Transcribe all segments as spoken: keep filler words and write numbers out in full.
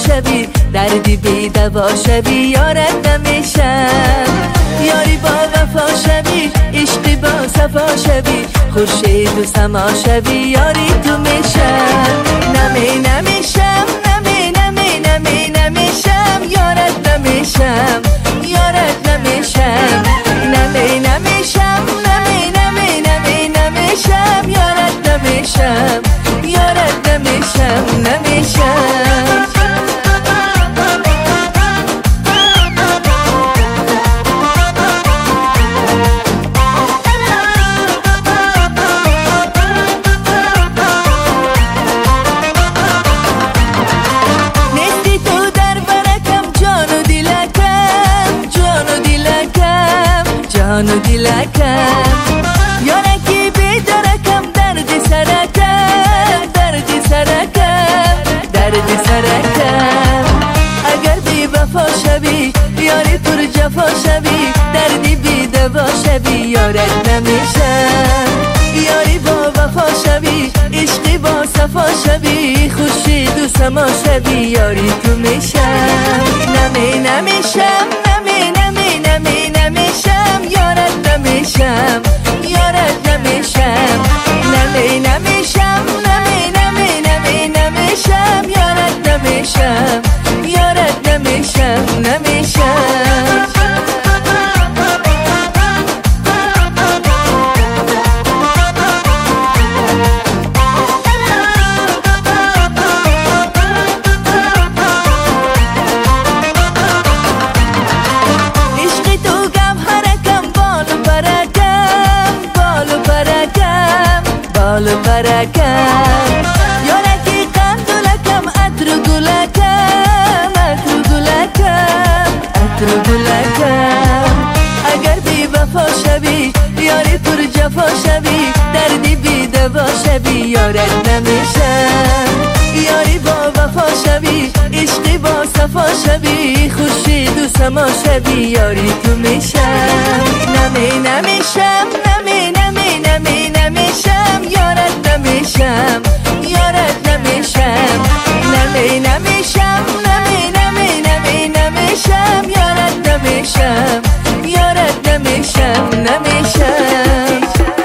شوی، دردی بی دوا شوی، یارت نمیشم. یاری با وفا شوی، عشقی با صفا شوی، خورشید و سما شوی، یاری تو میشم. نمی نمیشم، نمی نمی نمی نمیشم، یارت نمیشم، یارت نمیشم. نمی نمیشم، نمی نمی نمی نمیشم، یارت نمیشم، یارت نمیشم، نمیشم. جان و دلکم یارکی بیدارکم، درد سرکم، درد سرکم، درد سرکم. اگر بی وفا شوی، یاری پر جفا شوی، دردی بی دوا شوی، یارت نمیشم. یاری با وفا شوی، عشقی با صفا شوی، خورشید و سما شوی، یاری تو میشم. نمی نمیشم، نمی نمی نمی نمیشم، یارت نمیشم، یارت نمیشم. نمی نمیشم، نمی نمی نمی نمیشم، یارت نمیشم، یارت نمیشم، نمیشم. بالو برکم یارکی قندولکم، عطر گلکم، عطر گلکم، عطر گلکم. اگر بی وفا شوی، یاری پر جفا شوی، دردی بی دوا شوی، یارت نمیشم. یاری با وفا شوی، عشقی با صفا شوی، خورشید و سما شوی، یاری تو میشم. نمی نمیشم، نمی نمی نمی نمیشم، یارت نمیشم، یارت نمیشم. نمی نمیشم، نمی نمی نمی نمیشم، یارت نمیشم، یارت نمیشم، نمیشم.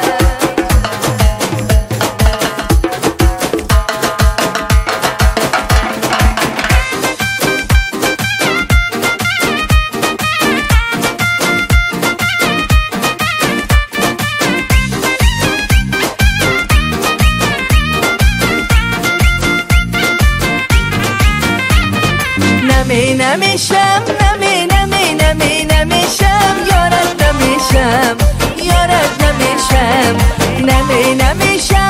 نمی نمیشم، نمی نمی نمی نمیشم، یارت نمیشم، یارت نمیشم. نمی نمیشم،